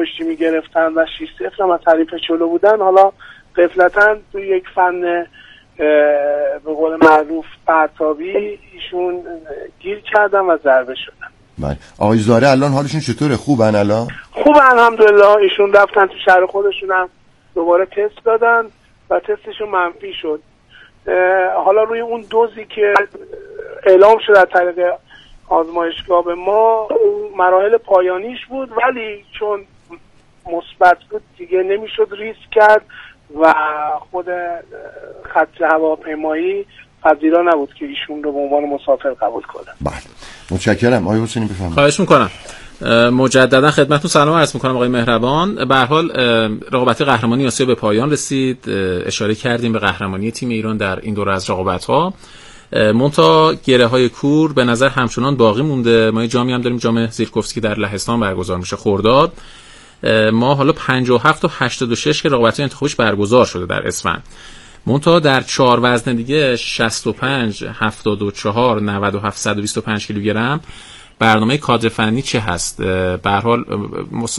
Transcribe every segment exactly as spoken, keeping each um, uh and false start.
پشتی میگرفتن و شش صفر هم از حریف جلو بودن، حالا غفلتاً تو یک فن به قول معروف پرتابی ایشون گیر کردن و ضربه شدن. بله. آقای زاره الان حالشون چطوره؟ خوبن الان؟ خوبن الحمدلله. ایشون رفتن تو شهر خودشون هم دوباره تست دادن و تستشون منفی شد. حالا روی اون دوزی که اعلام شد از طریق آزمایشگاه به ما مراحل پایانیش بود، ولی چون مثبت بود دیگه نمیشد ریسک کرد و خود خط هواپیمایی پذیرا نبود که ایشون رو به عنوان مسافر قبول کنه. بله متشکرم. آقای حسینی بفرمایید. خواهش میکنم. مجددا خدمتتون سلام عرض میکنم آقای مهربان. به هر حال رقابت قهرمانی آسیا به پایان رسید. اشاره کردیم به قهرمانی تیم ایران در این دوره از رقابت‌ها. منتها گره های کور به نظر همچنان باقی مونده. ما یه جامی هم داریم، جام زیرکوفسکی در لهستان برگزار میشه خرداد. ما حالا پنجاه و هفت و هشتاد و شش که رقابت‌های انتخابیش برگزار شده در اسفند. منتها در چهار وزن دیگه شصت و پنج، هفتاد و چهار، نود و هفت، صد و بیست و پنج کیلوگرم برنامه کادر فنی چه هست؟ به هر حال مص...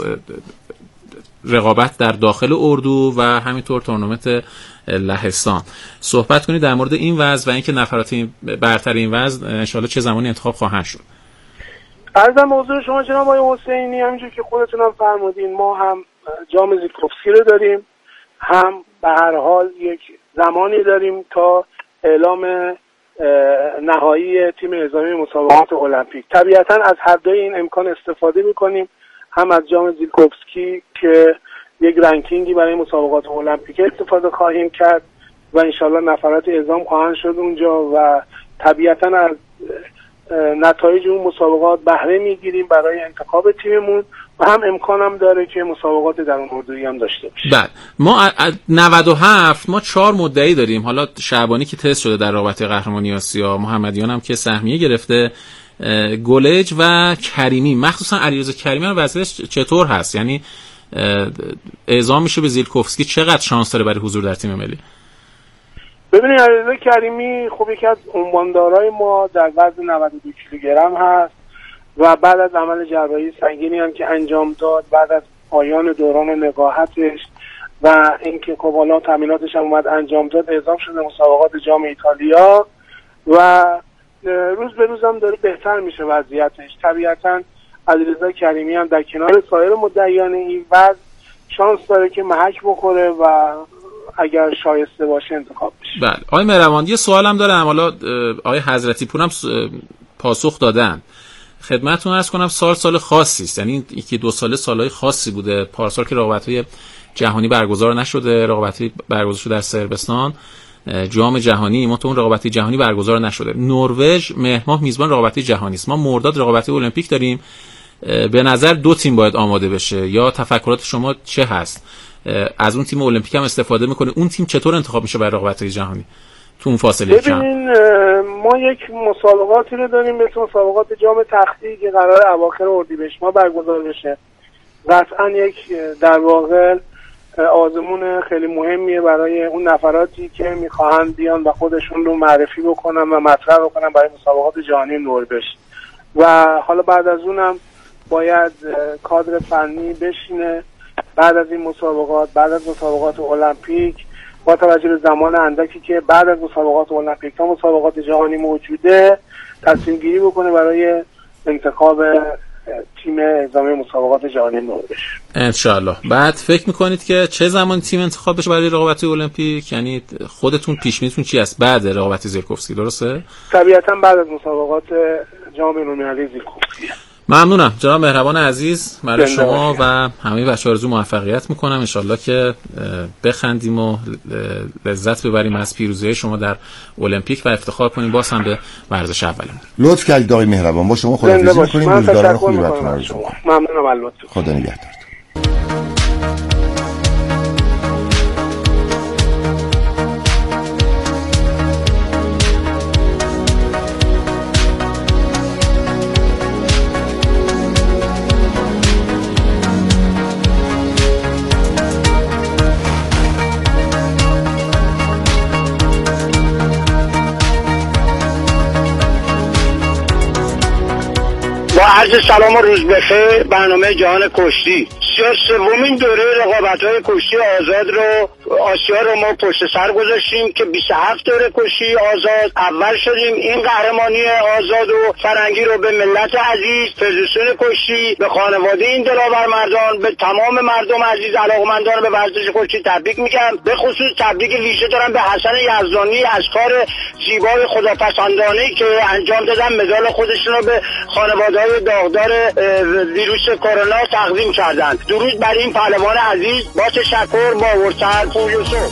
رقابت در داخل اردو و همینطور تورنمنت لهستان. صحبت کنید در مورد این وزن و اینکه نفرات برتر این وزن انشالله چه زمانی انتخاب خواهند شد. عرضم به حضور شما جناب آقای حسینی، همینجور که خودتون هم فرمودین ما هم جام زیرکوفسکی رو داریم، هم به هر حال یک زمانی داریم تا اعلام نهایی تیم نظامی مسابقات المپیک. طبیعتا از هر دوی این امکان استفاده می‌کنیم، هم از جام زیرکوفسکی که یک رنکینگی برای مسابقات المپیک استفاده خواهیم کرد و انشالله نفرات اعزام خواهند شد اونجا و طبیعتا از نتایج اون مسابقات بهره میگیریم برای انتخاب تیممون و هم امکانم داره که مسابقات در اون اردویی هم داشته باشیم. بله ما نود و هفت ما چهار مدعی داریم. حالا شعبانی که تست شده در رقابت قهرمانی آسیا، محمدیان هم که سهمیه گرفته، گلج و کریمی، مخصوصا علیرضا کریمی رو وضعیتش چطور هست؟ یعنی اعزام میشه به زیرکوفسکی، چقدر شانس داره برای حضور در تیم ملی؟ ببینید علیرضا کریمی خب یکی از عنواندارای ما در وزن نود و دو کیلوگرم هست و بعد از عمل جراحی سنگینی هم که انجام داد، بعد از پایان دوران نقاهتش و اینکه خب حالا تمریناتش هم اومد انجام داد، اعزام شده مسابقات جام ایتالیا و روز به روز هم داره بهتر میشه وضعیتش. طبیعتا علیرضا کریمی هم در کنار سایر مدعیان این وضع شانس داره که محک بخوره و اگر شایسته باشه انتخاب بشه. بله آقای مهربان یه سوالم دارم، حالا آقای حضرتی پور هم پاسخ دادن. خدمتتون عرض کنم سال سال خاصی است، یعنی یکی دو ساله سالهای خاصی بوده. پارسال که رقابت‌های جهانی برگزار نشده، رقابتی برگزار شده در صربستان، جام جهانی ما تو اون رقابتی جهانی برگزار نشده. نروژ مهرماه میزبان رقابتی جهانی است. ما مرداد رقابتی المپیک داریم. به نظر دو تیم باید آماده بشه، یا تفکرات شما چه هست؟ از اون تیم المپیک هم استفاده میکنه، اون تیم چطور انتخاب میشه برای رقابت‌های جهانی تو اون فاصله کم؟ ببینین ما یک مسابقاتی رو داریم مثل مسابقات جام تختی که قرار اواخر اردیبهشت ما برگزار بشه. قطعا یک در واقع آزمون خیلی مهمیه برای اون نفراتی که میخواهند بیان و خودشون رو معرفی بکنن و مطرح بکنن برای مسابقات جهانی نروژ. و حالا بعد از اونم باید کادر فنی بشینه بعد از این مسابقات، بعد از مسابقات المپیک، با توجه به زمان اندکی که بعد از مسابقات المپیک تا مسابقات جهانی موجوده تصمیم گیری بکنه برای انتخاب تیم اعزامی مسابقات جهانی نروژ ان شاء الله. بعد فکر میکنید که چه زمان تیم انتخاب بشه برای رقابت المپیک؟ یعنی خودتون پیش بینیتون چی است بعد رقابت زیرکوفسکی؟ درسته؟ طبیعتا بعد از مسابقات جام بین‌المللی زیرکوفسکی. ممنونم جناب مهربان عزیز. برای شما و همه بچه‌ها آرزو موفقیت میکنم. ان شاء الله که بخندیم و لذت ببریم از پیروزی شما در المپیک و افتخار کنیم باز هم به ورزش اولمون. لطف کردید آقای مهربان. با شما خداحافظی می‌کنیم. روزگار خوبی براتون آرزو می‌کنم. ممنونم. البته خدا نگهدار. عرض سلام و روز بخیر. برنامه جهان کشتی بسیار. سومین دوره رقابت‌های کشتی آزاد رو آسیا رو ما پشت سر گذاشتیم که بیست و هفت دوره کشتی آزاد اول شدیم. این قهرمانی آزاد و فرنگی رو به ملت عزیز فدراسیون کشتی، به خانواده این دلاور مردان، به تمام مردم عزیز علاقمندان به ورزش کشتی تبریک میگم. به خصوص تبریک ویژه دارم به حسن یزدانی از کار زیبای خداپسندانه‌ای که انجام دادن، مدال خودشون رو به خانواده‌های داغدار ویروس کرونا تقدیم کردند. درود بر این پهلوان عزیز. با تشکر. با ورسر پور یوسف.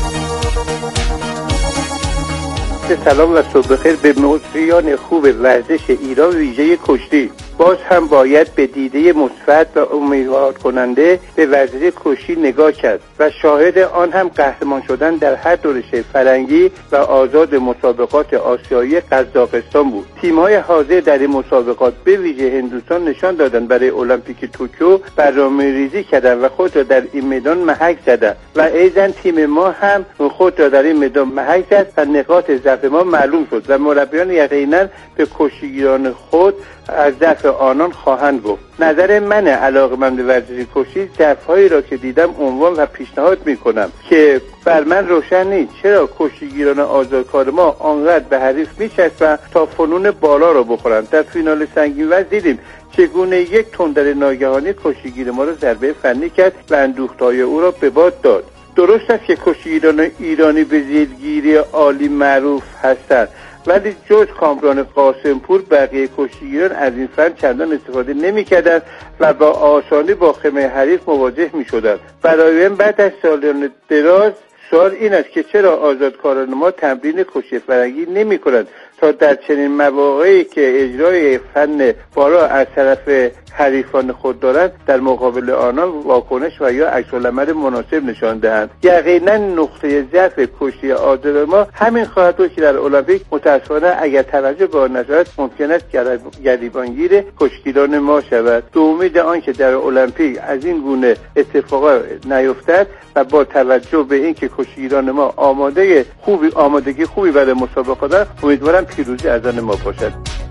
سلام و صبح بخیر به مصریان خوب ورزش ایران ویژه کشتی. باز هم باید به دیده مثبت و امیدوار کننده به ورزش کشتی نگاه کرد و شاهد آن هم قهرمان شدن در هر دوره فرنگی و آزاد مسابقات آسیایی قزاقستان بود. تیم‌های حاضر در این مسابقات به ویژه هندوستان نشان دادند برای المپیک توکیو برنامه‌ریزی کردند و خود را در این میدان محک زدند و ایضاً تیم ما هم خود را در این میدان محک زد و نقاط ضعف ما معلوم شد و مربیان یقینا به کشتیگیران خود از ضعف آنان خواهند گفت. نظر من علاقه‌مند به ورزش کشتی ضعف‌هایی را که دیدم عنوان و پیشنهاد می‌کنم که بر من روشن نیست چرا کشتیگیران آزادکار ما آنقدر به حریف می‌چسبند تا فنون بالا را بخورند. در فینال سنگین وزن دیدیم چگونه یک تندر ناگهانی کشتیگیر ما را ضربه فنی کرد و اندوخته‌های او را به باد داد. درست است که کشتیگیران ایرانی به زیرگیری عالی معروف هستند، ولی جز کامران قاسمپور بقیه کشتیگیران از این فن چندان استفاده نمی‌کردند و با آسانی با خم حریف مواجه می‌شدند. برای من بعد از سالان دراز سوال این است که چرا آزادکاران ما تمرین کشتی فرنگی نمی‌کنند تا در چنین مواقعی که اجرای فن بالا از طرف حریفان خود دارند در مقابل آنان واکنش و یا عکس‌العمل مناسب نشان دهند. یقینا نقطه ضعف کشتی آزاد ما همین خواهد بود که در المپیک متأسفانه اگر توجه به آن نشود ممکن است گریبانگیر کشتیگیران ما شود. به امید آنکه در المپیک از این گونه اتفاقات نیفتد و با توجه به اینکه کشتیگیران ما آماده خوبی آمادگی خوبی برای مسابقات دارند، امیدوارم پیروزی از آن ما باشد.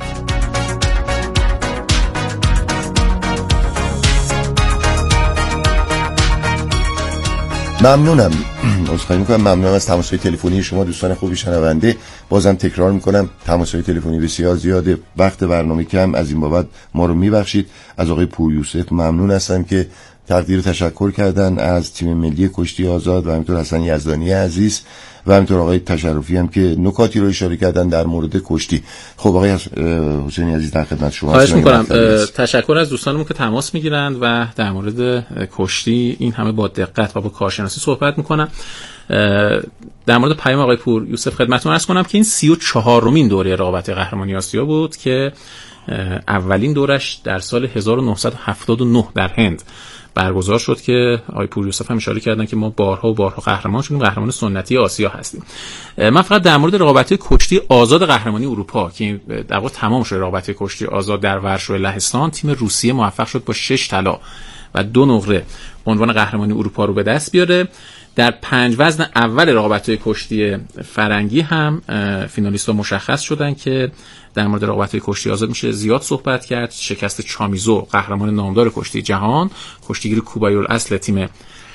ممنونم. عذرخواهی میکنم. ممنونم از تماس‌های تلفنی شما دوستان خوبی شنونده. بازم تکرار میکنم تماس‌های تلفنی بسیار زیاده، وقت برنامه کم، از این بابت ما رو میبخشید. از آقای پور یوسف ممنون هستم که تقدیر تشکر کردن از تیم ملی کشتی آزاد و همینطور حسن یزدانی عزیز و همینطور آقای تشرفی هم که نکاتی رو اشاره کردن در مورد کشتی. خب آقای حسینی عزیز در خدمت شما. خواهش میکنم. تشکر از دوستانمون که تماس میگیرند و در مورد کشتی این همه با دقت و با کارشناسی صحبت میکنن. در مورد پیام آقای پور یوسف خدمتتون عرض کنم که این سی و چهارمین دوره رقابت قهرمانی آسیا بود که اولین دورش در سال هزار و نهصد و هفتاد و نه در هند برگزار شد که آقای پور یوسف هم اشاره کردن که ما بارها و بارها قهرمان شدیم، قهرمان سنتی آسیا هستیم. من فقط در مورد رقابت‌های کشتی آزاد قهرمانی اروپا که در واقع تمام شد رقابت‌های کشتی آزاد در ورشو لهستان، تیم روسیه موفق شد با شش طلا و دو نقره عنوان قهرمانی اروپا رو به دست بیاره. در پنج وزن اول رقابت‌های کشتی فرنگی هم فینالیست‌ها مشخص شدن که در مورد رقابت‌های کشتی آزاد میشه زیاد صحبت کرد. شکست چامیزو قهرمان نامدار کشتی جهان، کشتیگیر کوبایی الاصل تیم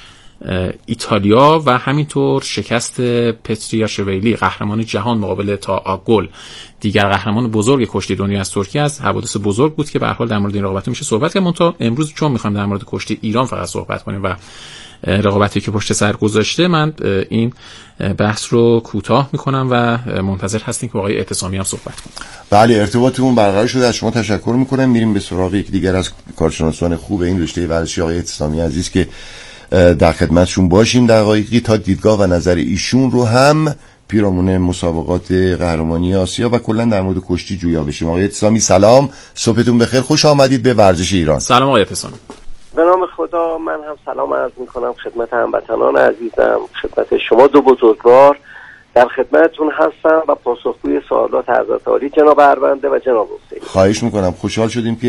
ایتالیا و همینطور شکست پتریاشویلی قهرمان جهان مقابل تا آگل، دیگر قهرمان بزرگ کشتی دنیا از ترکیه. از حوادث بزرگ بود که به هر حال در مورد این رقابت میشه صحبت کرد. منتها امروز چون می‌خوایم در مورد کشتی ایران فقط صحبت کنیم و رقابتی که پشت سر گذاشته، من این بحث رو کوتاه میکنم و منتظر هستیم که آقای اعتصامی هم صحبت کنیم. بله، ارتباطمون برقرار شده. از شما تشکر میکنم. میریم به سراغ یک دیگر از کارشناسان خوب این رشته ورزشی، آقای اعتصامی عزیز که در خدمتشون باشیم دقایقی تا دیدگاه و نظر ایشون رو هم پیرامون مسابقات قهرمانی آسیا و کلا در مورد کشتی جویا بشیم. آقای اعتصامی سلام، صبحتون بخیر، خوش آمدید به ورزش ایران. سلام آقای اعتصامی. به نام خدا، من هم سلام عرض میکنم خدمت هموطنان عزیزم، خدمت شما دو بزرگوار. در خدمتتون هستم و پاسخگوی سوالات حضرت عالی جناب اروند و جناب حسینی. خواهش میکنم. خوشحال شدیم که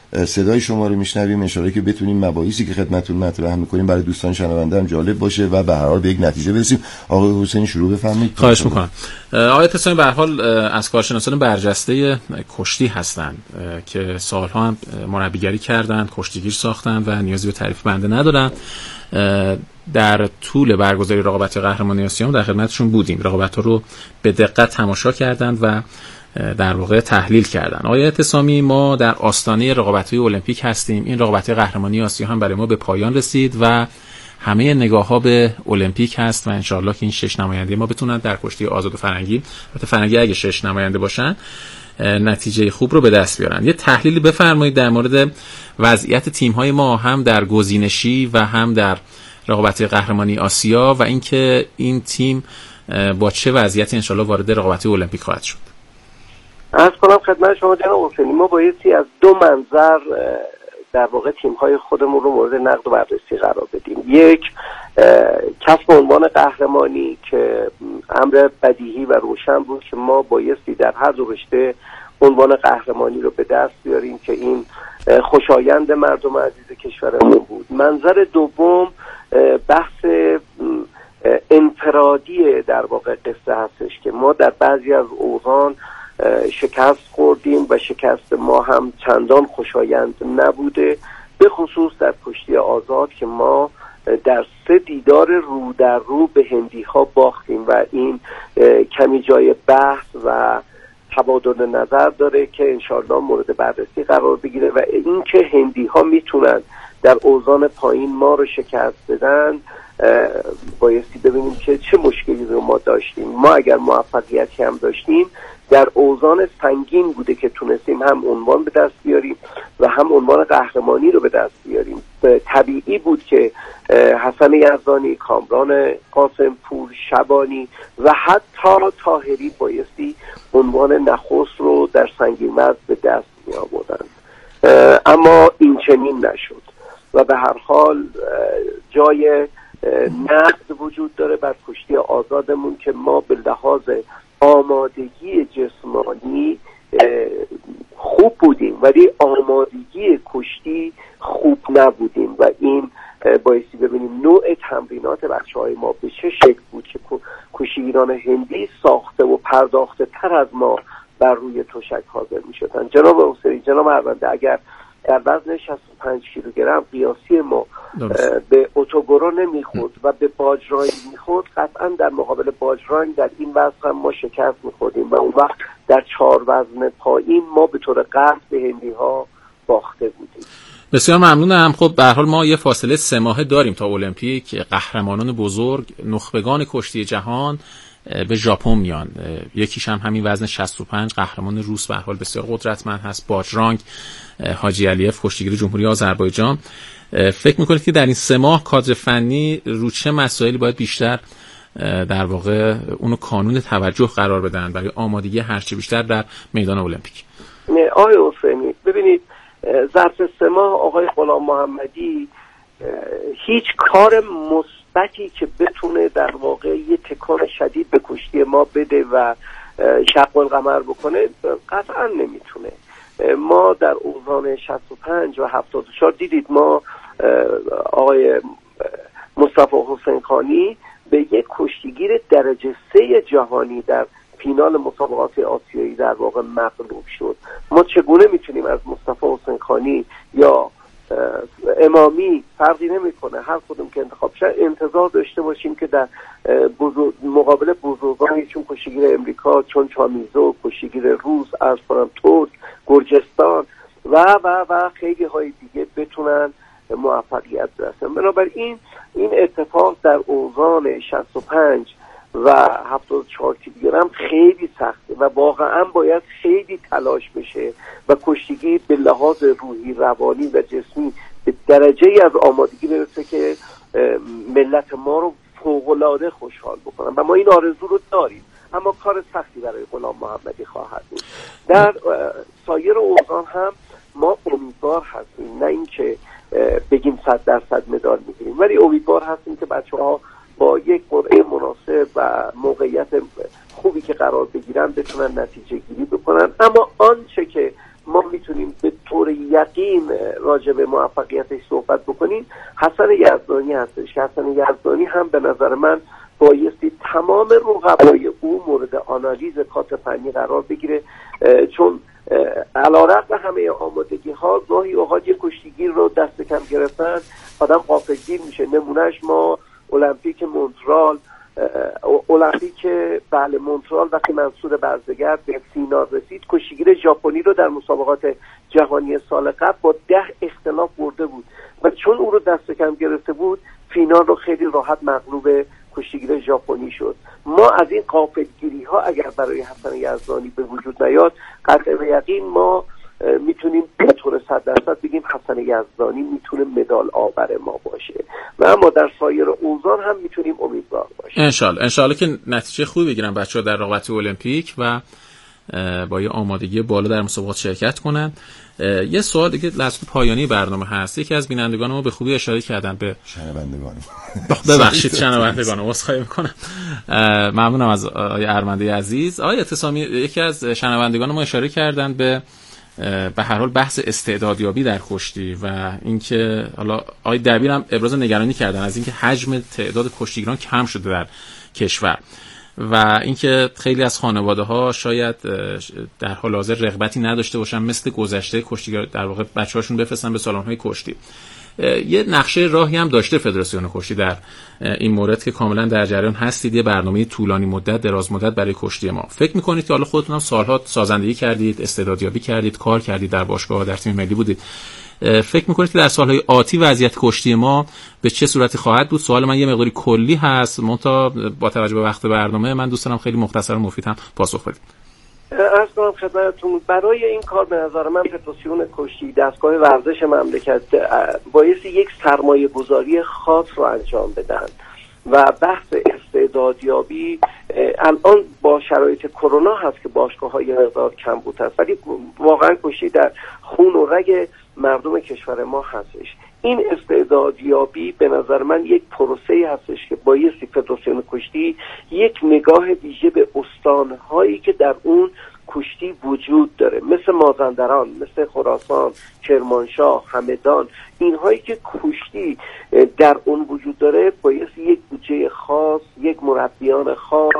صدای شما رو میشنویم، انشالله که بتونیم مباحثی که خدمتتون مطرح میکنیم برای دوستان شنونده هم جالب باشه و به هر حال به یک نتیجه برسیم. آقای حسینی شروع بفرمایید. خواهش میکنم. آقای ابتسامی به هر حال از کارشناسان برجسته کشتی هستند که سالها هم مربیگری کردند، کشتیگیر ساختند و نیازی به تعریف بنده ندارن. در طول برگزاری رقابت قهرمانی آسیا در خدمتشون بودیم، رقابت‌ها رو به دقت تماشا کردند و در واقع تحلیل کردن. آقای ابتسامی، ما در آستانه رقابت‌های المپیک هستیم. این رقابت قهرمانی آسیا هم برای ما به پایان رسید و همه نگاه‌ها به المپیک هست و انشالله که این شش نماینده ما بتونن در کشتی آزاد و فرنگی، البته فرنگی اگه شش نماینده باشن، نتیجه خوب رو به دست بیارن. یه تحلیلی بفرمایید در مورد وضعیت تیم‌های ما هم در گزینشی و هم در رقابت قهرمانی آسیا و اینکه این تیم با چه وضعیتی انشالله وارد رقابت المپیک خواهد شد. عرض کنم خدمت شما جناب حسینی، ما بایستی از دو منظر در واقع تیم‌های خودمون رو مورد نقد و بررسی قرار بدیم. یک، کسب عنوان قهرمانی که امر بدیهی و روشن بود که ما بایستی در هر دو رشته عنوان قهرمانی رو به دست بیاریم که این خوشایند مردم عزیز کشورمون بود. منظر دوم بحث انفرادی در واقع قصه هستش که ما در بعضی از اوزان شکست خوردیم و شکست ما هم چندان خوشایند نبوده، به خصوص در کشتی آزاد که ما در سه دیدار رو در رو به هندی ها باختیم و این کمی جای بحث و تبادل نظر داره که انشاءالله مورد بررسی قرار بگیره و این که هندی ها میتونن در اوزان پایین ما رو شکست بدن بایستی ببینیم که چه مشکلی رو ما داشتیم. ما اگر موفقیتی هم داشتیم در اوزان سنگین بوده که تونستیم هم عنوان به دست بیاریم و هم عنوان قهرمانی رو به دست بیاریم. طبیعی بود که حسن یزدانی، کامران قاسم پور، شبانی و حتی طاهری بایستی عنوان نخست رو در سنگین وزن به دست می آوردن، اما این چنین نشد و به هر حال جای نقد وجود داره بر کشتی آزادمون که ما به لحاظ آمادگی جسمانی خوب بودیم ولی آمادگی کشتی خوب نبودیم و این بایستی ببینیم نوع تمرینات بچه های ما به چه شکل بود که کشتیگیران هندی ساخته و پرداخته تر از ما بر روی تشک حاضر می شدن. جناب حسینی، جناب ارونده، اگر در وزن شصت و پنج کیلوگرم قیاسی ما به اتوگورا نمیخورد و به باجرانگ میخورد، قطعا در مقابل باجرانگ در این وزن هم ما شکست میخوردیم و اون وقت در چهار وزن پایین ما به طور قطع به هندی ها باخته بودیم. بسیار ممنونم. خب به هر حال ما یه فاصله سه ماهه داریم تا المپیک. قهرمانان بزرگ، نخبگان کشتی جهان به ژاپن میان. یکیش هم همین وزن شصت و پنج قهرمان روس به هر حال بسیار قدرتمند هست، باجرانگ حاجی علیف کشتیگیر جمهوری آذربایجان. فکر میکنید که در این سه ماه کادر فنی رو چه مسائلی باید بیشتر در واقع اونو کانون توجه قرار بدن برای آمادگی هرچی بیشتر در میدان المپیک؟ آقای حسینی، ببینید ظرف سه ماه آقای غلام محمدی هیچ کار مثبتی که بتونه در واقع یه تکان شدید به کشتی ما بده و شق القمر بکنه قطعا نمیتونه. ما در اوزان شصت و پنج و هفتاد و چهار دیدید ما آقای مصطفی حسین خانی به یک کشتیگیر درجه سه جهانی در فینال مسابقات آسیایی در واقع مغلوب شد. ما چگونه میتونیم از مصطفی حسین خانی یا امامی، فرقی نمیکنه هر کدوم که انتخاب شد، انتظار داشته باشیم که در بزرگ مقابل بزرگانی چون کشتیگیر امریکا، چون چامیزو، کشتیگیر روس، از کنم ترک، گرجستان و و و خیلی های دیگه بتونن موفقیت برسن. بنابراین این اتفاق در اوزان شصت و پنج و هفتاد و چهار کیلوگرم خیلی سخته و واقعا باید خیلی تلاش بشه و کشتیگیر به لحاظ روحی، روانی و جسمی به درجه ای از آمادگی برسه که ملت ما رو فوق‌العاده خوشحال بکنن و ما این آرزو رو داریم، اما کار سختی برای غلام محمدی خواهد بود. در سایر اوزان هم ما امیدوار هستیم، نه اینکه بگیم صد درصد مدال میگیریم، ولی امیدوار هستیم که بچه‌ها با یک قرعه مناسب و موقعیت خوبی که قرار بگیرن بتونن نتیجه گیری بکنن. اما آنچه که ما میتونیم به طور یقین راجع به موفقیتش صحبت بکنیم، حسن یزدانی هستش که حسن یزدانی هم به نظر من بایستی تمام رقبای او مورد آنالیز کادر فنی قرار بگیره، چون علیرغم همه آمادگی ها گاهی اوقات یک کشتیگیر رو دست کم گرفتن آدم غافلگیر میشه. نمونهش ما المپیک مونترال المپیک بله مونترال وقتی منصور برزگر به فینال رسید، کشتیگیر ژاپنی رو در مسابقات جهانی سال قبل با ده اختلاف برده بود و چون او رو دست کم گرفته بود فینال رو خیلی راحت مغلوب کشتیگیر ژاپنی شد. ما از این غافلگیری ها اگر برای حسن یزدانی به وجود نیاد، قطع به یقین ما میتونیم به طور صد درصد بگیم حسن یزدانی میتونه مدال آور ما باشه و اما در سایر اوزان هم میتونیم امیدوار باشیم. انشالله انشالله که نتیجه خوبی بگیرن بچه‌ها در رقابت المپیک و با یه آمادگی بالا در مسابقات شرکت کنن. یه سوال دیگه لحظه پایانی برنامه هست. یکی از بینندگان ما به خوبی اشاره کردن به شنوندگان. ببخشید شنوندگان، عذرخواهی میکنم. ممنونم از آقای ارمنده عزیز. آقای اعتصامی، یکی از شنوندگان ما اشاره کردن به به هر حال بحث استعدادیابی در کشتی و اینکه حالا آقای دبیر هم ابراز نگرانی کردن از اینکه حجم تعداد کشتیگیران کم شده در کشور و اینکه خیلی از خانواده‌ها شاید در حال حاضر رغبتی نداشته باشن مثل گذشته کشتیگیر در واقع بچه‌هاشون بفرستن به سالن‌های کشتی. یه نقشه راهی هم داشته فدراسیون کشتی در این مورد که کاملا در جریان هستید، یه برنامه طولانی مدت دراز مدت برای کشتی ما. فکر می‌کنید که حالا خودتون هم سال‌ها سازندگی کردید، استعدادیابی کردید، کار کردید در باشگاه، در تیم ملی بودید، فکر می‌کنید که در سال‌های آتی وضعیت کشتی ما به چه صورتی خواهد بود؟ سوال من یه مقداری کلی هست، منتها با توجه به وقت برنامه من دوست دارم خیلی مختصر و مفید هم پاسخ بدید. عرض کنم خدمتتون برای این کار به نظر من فدراسیون کشتی، دستگاه ورزش مملکت بایستی یک سرمایه گذاری خاص رو انجام بدن و بحث استعدادیابی الان با شرایط کرونا هست که باشگاه‌ها یه مقدار کم بود هست، ولی واقعا کشتی در خون و رگ مردم کشور ما هستش. این استعدادیابی به نظر من یک پروسه‌ای هستش که بایستی فدراسیون کشتی یک نگاه ویژه به استان‌هایی که در اون کشتی وجود داره، مثل مازندران، مثل خراسان، کرمانشاه، همدان، اینهایی که کشتی در اون وجود داره بایستی یک بودجه خاص، یک مربیان خاص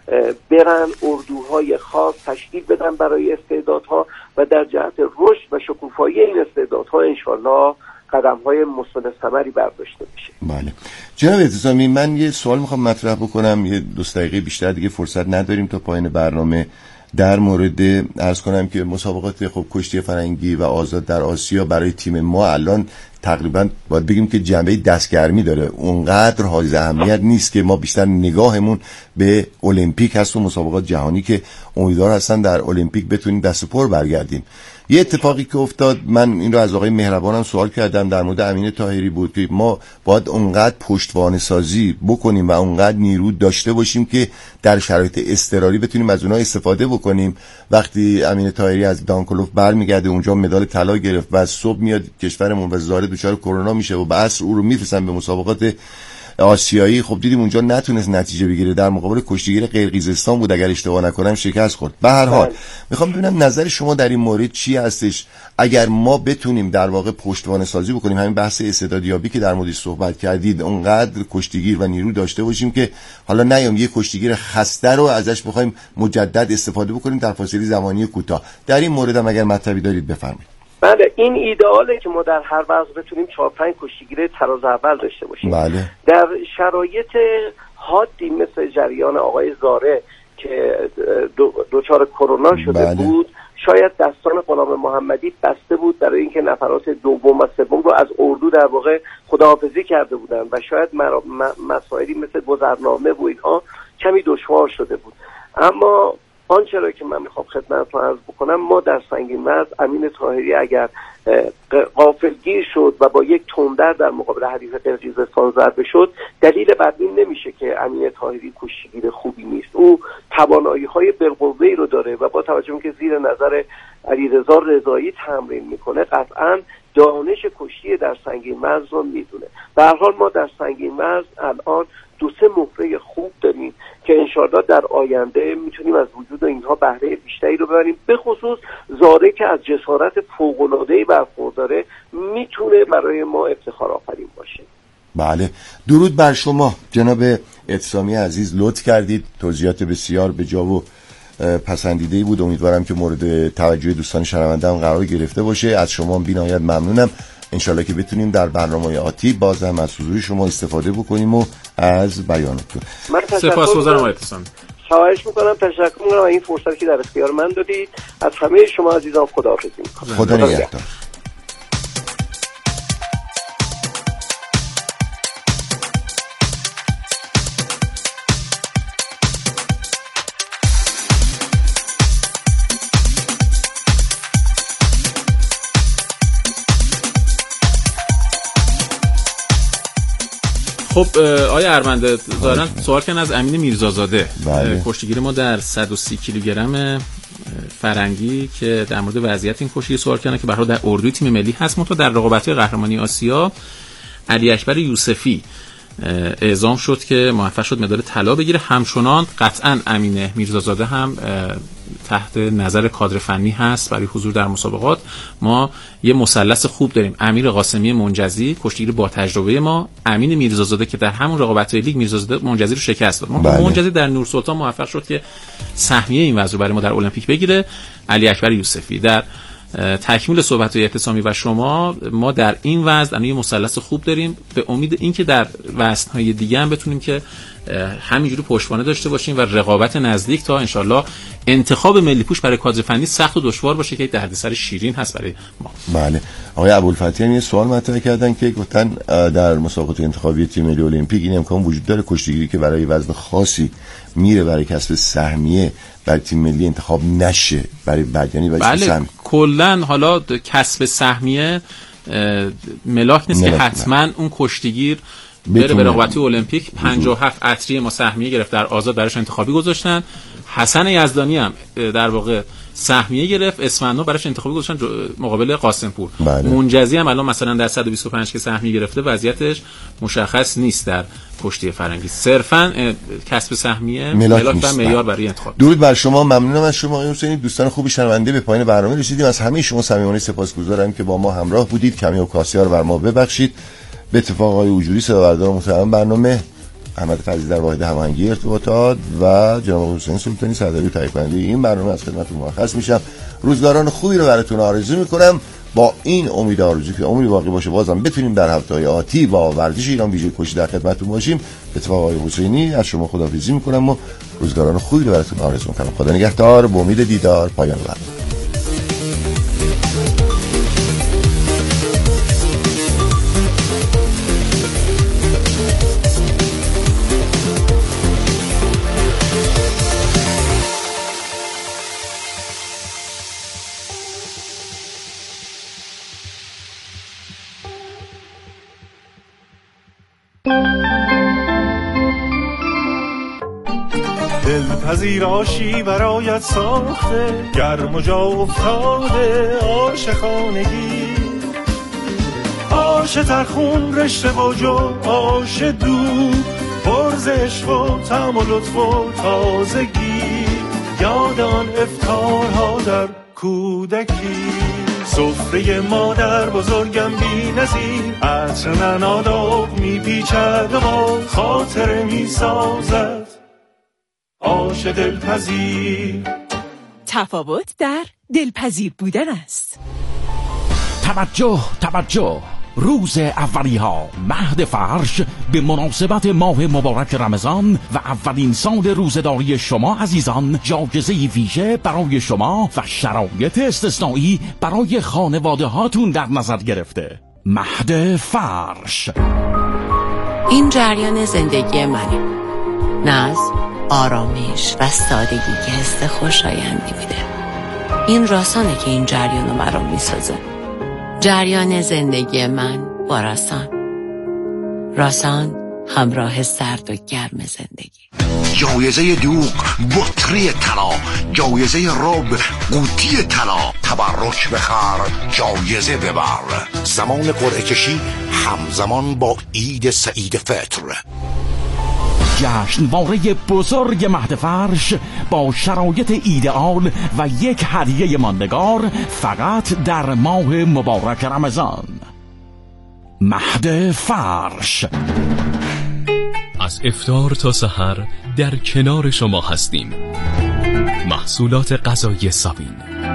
برن، اردوهای خاص تشکیل بدن برای استعدادها و در جهت رشد و شکوفایی این استعدادها انشالله قدم‌های مثمر ثمری برداشته بشه. بله جناب اعتصامی، من یه سوال میخوام مطرح بکنم، یه دو دقیقه بیشتر دیگه فرصت نداریم تا پایان برنامه، در مورد عرض کنم که مسابقات خب کشتی فرنگی و آزاد در آسیا برای تیم ما الان تقریبا باید بگیم که جنبه دستگرمی داره، اونقدر حائز اهمیت نیست که ما بیشتر نگاهمون به المپیک هست و مسابقات جهانی که امیدوار هستن در المپیک بتونیم دست پر برگردیم. یه اتفاقی که افتاد، من این رو از آقای مهربانم سوال کردم، در مورد امین طاهری بود که ما باید اونقدر پشتوانه سازی بکنیم و اونقدر نیرو داشته باشیم که در شرایط اضطراری بتونیم از اونها استفاده بکنیم. وقتی امین طاهری از دانکلوف برمیگرده اونجا مدال طلا گرفت و صبح میاد کشورمون و ظاهر دچار کرونا میشه و بعد او رو میفرستن به مسابقات آسیایی، خب دیدیم اونجا نتونست نتیجه بگیره، در مقابل کشتیگیر قرقیزستان بود اگر اشتباه نکنم شکست خورد. به هر حال میخوام ببینم نظر شما در این مورد چی هستش، اگر ما بتونیم در واقع پشتوانه سازی بکنیم، همین بحث استعدادیابی که در موردش صحبت کردید، اونقدر کشتیگیر و نیرو داشته باشیم که حالا نیام یه کشتیگیر خسته رو ازش بخوایم مجدد استفاده بکنیم در فاصله زمانی کوتاه. در این مورد هم اگر مطلبی دارید بفرمایید. بله، این ایدئاله که ما در هر وضع بتونیم چهار پنج کشتیگیر تراز اول داشته باشیم. بله. در شرایط حادی مثل جریان آقای زاره که دچار کرونا شده بله. بود، شاید دستان غلام محمدی بسته بود برای اینکه نفرات دوم و سوم رو از اردو در واقع خداحافظی کرده بودن و شاید مسائلی مثل گذرنامه و اینها کمی دشوار شده بود. اما آنچه را که من میخوام خدمتتون عرض بکنم، ما در سنگین مرز امین طاهری اگر غافلگیر شد و با یک تندر در مقابل حریف قرقیزستان ضربه شد، دلیل بر این نمیشه که امین طاهری کشتیگیر خوبی نیست. او توانایی‌های بالقوه‌ای رو داره و با توجه به که زیر نظر علیرضا رضایی تمرین میکنه، قطعاً دانش کشتی در سنگین مرز رو میدونه. به هر حال ما در سنگین وزن الان دو سه مهره خوب داریم که انشاءالله در آینده میتونیم از وجود اینها بهره بیشتری رو ببریم. به خصوص زاره که از جسارت فوق‌العاده‌ای برخورداره میتونه برای ما افتخار آفرین باشه. بله، درود بر شما جناب اعتصامی عزیز، لطف کردید، توضیحات بسیار به جا و پسندیده‌ای بود. امیدوارم که مورد توجه دوستان شنونده‌ام قرار گرفته باشه. از شما بی‌نهایت ممنونم. انشالله که بتونیم در برنامه آتی باز هم از حضور شما استفاده بکنیم و از بیانتون. سپاسگزارم آقای اعتصامی. خواهش میکنم، تشکر میکنم این فرصتی که در اختیار من دادید. از همه شما عزیزان خداحافظی میکنم. خدا نگهدار. خب آیا ارمنده ظاهرا سوال کردن از امین میرزازاده، بله. کشتیگیر ما در صد و سی کیلوگرم فرنگی که در مورد وضعیت این کشتی سوال کردن که به هر حال در اردوی تیم ملی هست. منتها در رقابت‌های قهرمانی آسیا علی اکبر یوسفی اعزام شد که موفق شد مدال طلا بگیره. همچنان قطعا امین میرزازاده هم تحت نظر کادر فنی هست برای حضور در مسابقات. ما یه مثلث خوب داریم: امیر قاسمی منجزی کشتیگیر با تجربه ما، امین میرزازاده که در همون رقابت‌های لیگ میرزازاده منجزی رو شکست داد. ما منجزی در نورسلطان موفق شد که سهمیه این وزن رو برای ما در المپیک بگیره. علی اکبر یوسفی در تکمیل صحبت‌های اعتصامی و شما، ما در این وزن یه مثلث خوب داریم، به امید اینکه در وزن‌های دیگه هم بتونیم که همینجوری پشتوانه داشته باشیم و رقابت نزدیک تا انشالله انتخاب ملی پوش برای کادر فنی سخت و دشوار باشه که دردسر شیرین هست برای ما. بله، آقای ابوالفتحی یه سوال مطرح کردن که گفتن در مسابقات انتخابی تیم ملی المپیک این امکان وجود داره کشتیگیری که برای وزن خاصی میره برای کسب سهمیه برای تیم ملی انتخاب نشه برای برگنی و بله سهم... کلا حالا کسب سهمیه ملاک نیست که حتما اون کشتیگیر بره به رقابتی المپیک. پنجاه و هفت عطری ما سهمیه گرفت در آزاد، براش انتخابی گذاشتن. حسن یزدانی هم در واقع سهمیه گرفت، اسفندیار براش انتخابی گذاشتن مقابل قاسمپور. بله. منجزی هم الان مثلا در صد و بیست و پنج که سهمیه گرفته وضعیتش مشخص نیست در کشتی فرنگی، صرفا کسب سهمیه ملاک و معیار برای انتخاب. درود بر شما، ممنونم از شما آقای حسینی. دوستان خوبی شنونده، به پایان برنامه رسیدیم. از همه شما صمیمانه سپاسگزارم که با ما همراه بودید. کمی و کاسی‌ها رو بر ما ببخشید. به اتفاق آقای وجودی صدابردار محترم برنامه، احمد فضلی در واحد هماهنگی ارتباطات و جناب حسین سلطانی سرداری تهیه کننده این برنامه از خدمتتون مرخص میشم. روزگاران خوبی رو براتون آرزو میکنم. با این امید آرزو که عمری باقی باشه بازم بتونیم در هفته‌های آتی با ورزش ایران ویژه کشتی در خدمتتون باشیم. به اتفاق آقای حسینی از شما خداحافظی میکنم و روزگاران خوبی رو براتون آرزو میکنم. خدا نگهدار. با امید دیدار. پایان برنامه. دلپذیراشی برایت ساخته، گرم و جا افتاده عاشقانگی، آش ترخون رشته و جو آش دو، برز عشق و طعم و لطف و تازگی، یاد آن افطارها در کودکی، سفره مادر بزرگم بی نظیر، عطر نناداغ می پیچد و خاطر می سازد آش دلپذیر. تفاوت در دلپذیر بودن است. توجه توجه، روز اولی ها مهد فرش به مناسبت ماه مبارک رمضان و اولین سال روزداری شما عزیزان جایزه ویژه برای شما و شرایط استثنایی برای خانواده هاتون در نظر گرفته. مهد فرش. این جریان زندگی منه، ناز، آرامش و سادگی که حس خوشایندی میده. این راسانه که این جریان رو برام میسازه. جریان زندگی من با راسان. راسان همراه سرد و گرم زندگی. جایزه دوغ بطری طلا، جایزه رب قوطی طلا. تبرک بخر، جایزه ببر. زمان قرعه کشی همزمان با عید سعید فطر. جشنواره بزرگ مهد فرش با شرایط ایدئال و یک هدیه ماندگار فقط در ماه مبارک رمضان. مهد فرش. از افطار تا سحر در کنار شما هستیم. محصولات غذایی سابین.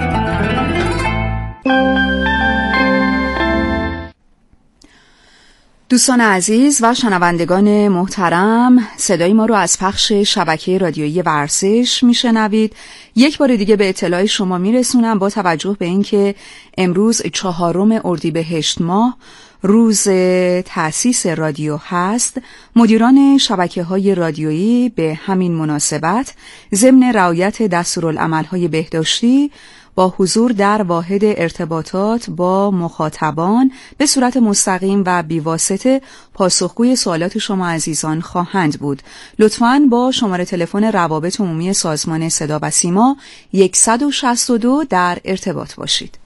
دوستان عزیز و شنوندگان محترم، صدای ما رو از پخش شبکه رادیویی ورزش میشنوید. یک بار دیگه به اطلاع شما میرسونم با توجه به اینکه امروز چهارم اردیبهشت ماه روز تأسیس رادیو هست، مدیران شبکه‌های رادیویی به همین مناسبت ضمن رعایت دستورالعمل‌های بهداشتی با حضور در واحد ارتباطات با مخاطبان به صورت مستقیم و بیواسطه پاسخگوی سوالات شما عزیزان خواهند بود. لطفاً با شماره تلفن روابط عمومی سازمان صدا و سیما صد و شصت و دو در ارتباط باشید.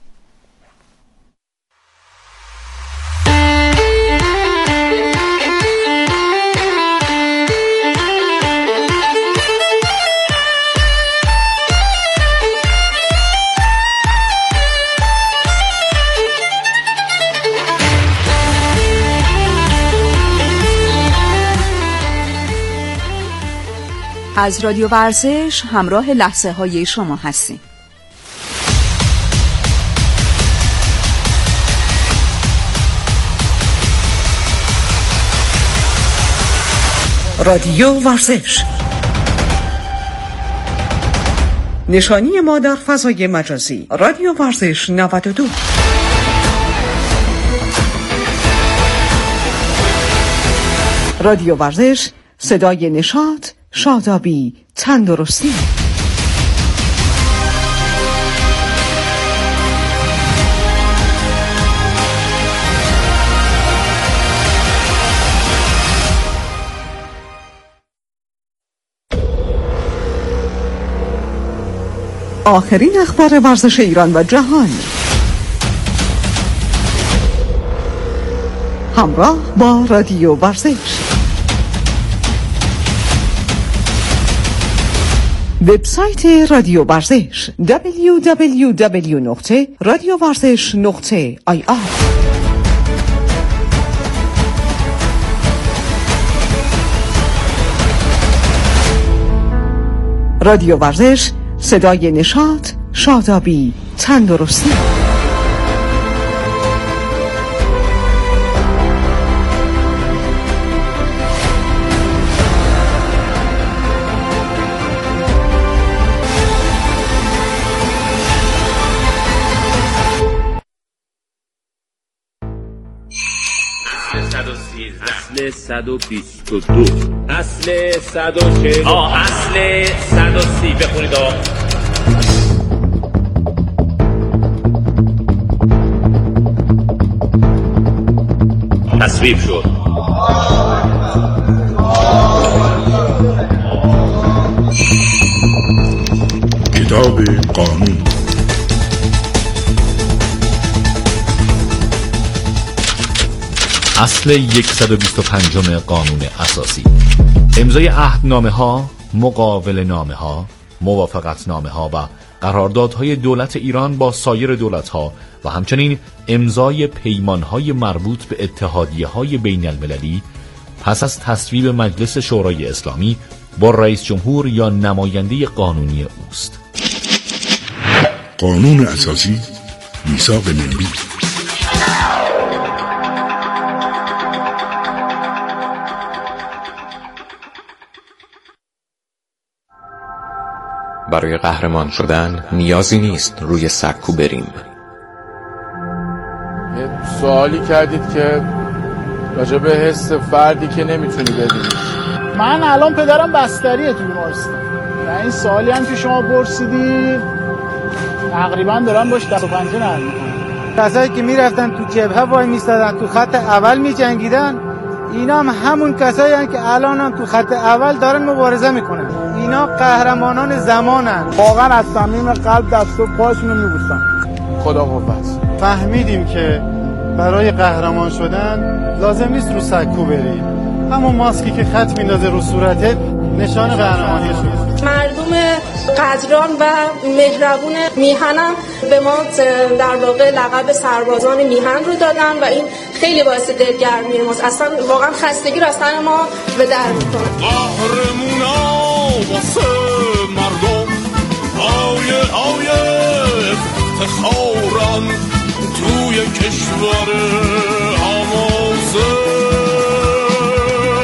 از رادیو ورزش همراه لحظه های شما هستیم. رادیو ورزش، نشانی ما در فضای مجازی. رادیو ورزش نود و دو. رادیو ورزش، صدای نشاط، شادابی، تندرستی. آخرین اخبار ورزش ایران و جهان، همراه با رادیو ورزش. وبسایت رادیو ورزش دبلیو دبلیو دبلیو نقطه رادیو ورزش نقطه آی آر. رادیو ورزش، صدای نشاط، شادابی، تندرستی. اصل صد و بیست و دو، اصل صد و چهل، آه اصل صد و سی. بخونید آه. تصویب شد. کتاب قانون. اصل صد و بیست و پنج قانون اساسی: امضای عهدنامه ها، مقاول نامه ها، موافقت نامه ها و قراردادهای دولت ایران با سایر دولت ها و همچنین امضای پیمان های مربوط به اتحادیه های بین المللی پس از تصویب مجلس شورای اسلامی با رئیس جمهور یا نماینده قانونی اوست. قانون اساسی، میثاق ملی. برای قهرمان شدن نیازی نیست روی سکو بریم. یه سوالی کردید که راجع به حس فردی که نمیتونی ببینی. من الان پدرم بستریه توی بیمارستان و این سوالی هم که شما پرسیدی تقریبا دارم باش دست و پنجه نرم میکنم. کسایی که میرفتن تو جبهه وای میستادن، تو خط اول میجنگیدن، اینا هم همون کسایی هستن که الان هم تو خط اول دارن مبارزه میکنن. اینا قهرمانان زمانن. واقعا از صمیم قلب دست و پاشونو میبوسم. خدا قوت. فهمیدیم که برای قهرمان شدن لازم نیست رو سکو بری. همون ماسکی که خط میندازه رو صورتت نشان قهرمانی شد. مردم قدران و مهربون میهنم به ما در واقع لقب سربازان میهن رو دادن و این خیلی باعث دلگرمی ماست. اصلا واقعا خستگی رو از تن ما به در میکنه. قهرمونا واسه مردم آیه آیه افتخارن توی کشور